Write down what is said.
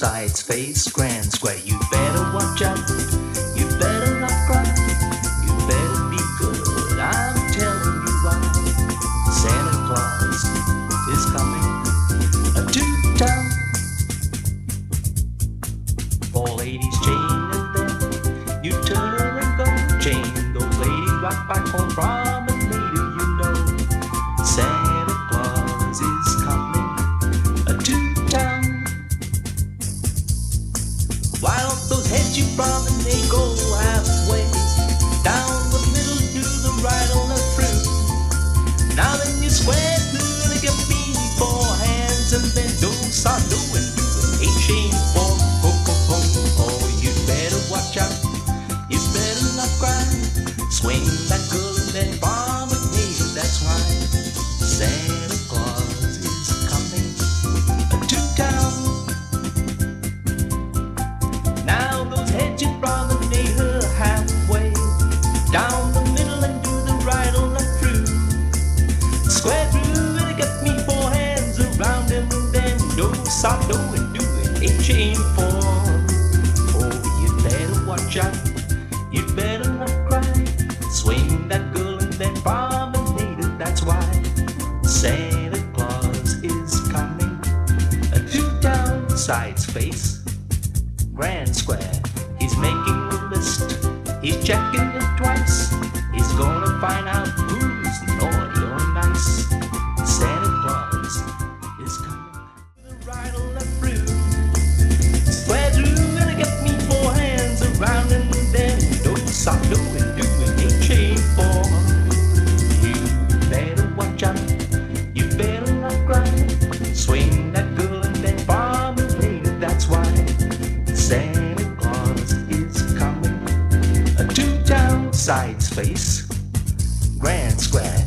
sides face Grand Square. You better watch out, you better not cry, you better be good, I'm telling you why. Santa Claus is coming to town. Four ladies chaining them, you turn her and go. Chain those ladies right back home from a native, you know. Santa Claus is coming to town. While up those heads you from and they go halfway, down the middle to the right on the through. Now then you square through and get me four hands and then don't start doing a chain for ho. Oh, you better watch out, you better not cry. Swing that girl and then promenade, that's why Santa Claus is coming to town. Now those heads you promenade her halfway, down the middle and do the right on the through. Square through and get me four hands around him and then don't stop doing a chain for. Oh, you better watch out, you better not cry. Swing that girl and then promenade it, that's why Santa Claus is coming to town. Sides face Grand Square. He's making a list, he's checking it twice. He's gonna find out who's naughty or nice. Santa Claus is coming to the right or left through. Square through and get me four hands around and then don't stop doing a chain for. You better watch out, you better not cry. Swing that girl and then promenade it, that's why Santa Claus is coming to town. Sides face Grand Square.